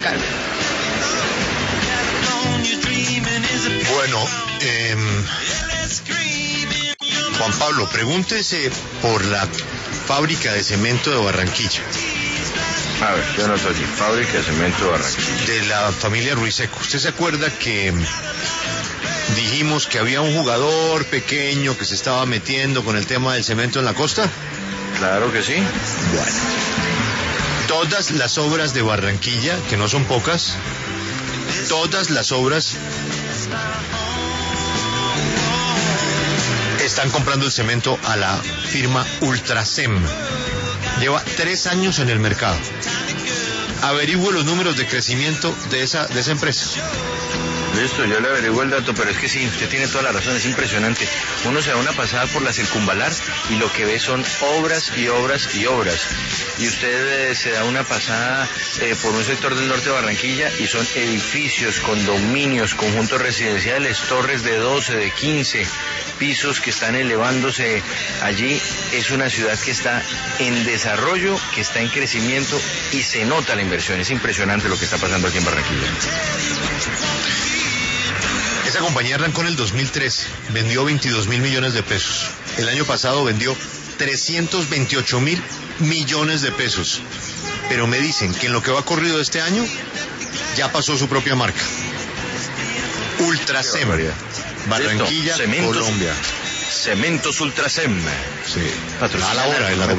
Carmen. Bueno, Juan Pablo, pregúntese por la fábrica de cemento de Barranquilla. A ver, yo no soy fábrica de cemento de Barranquilla. De la familia Ruiseco. ¿Usted se acuerda que dijimos que había un jugador pequeño que se estaba metiendo con el tema del cemento en la costa? Claro que sí. Bueno, todas las obras de Barranquilla, que no son pocas, todas las obras están comprando el cemento a la firma Ultracem. Lleva 3 años en el mercado. Averigüe los números de crecimiento de esa empresa. Listo, yo le averiguo el dato, pero es que sí, usted tiene toda la razón, es impresionante. Uno se da una pasada por la circunvalar y lo que ve son obras y obras y obras. Y usted se da una pasada por un sector del norte de Barranquilla y son edificios, condominios, conjuntos residenciales, torres de 12, de 15 pisos que están elevándose allí. Es una ciudad que está en desarrollo, que está en crecimiento y se nota la inversión. Es impresionante lo que está pasando aquí en Barranquilla. Esa compañía arrancó en el 2003, vendió 22.000 millones de pesos. El año pasado vendió 328.000 millones de pesos. Pero me dicen que en lo que va corrido este año, ya pasó su propia marca. Ultracem, Barranquilla, Cementos, Colombia. Cementos Ultracem. Sí. Patrocina A la hora,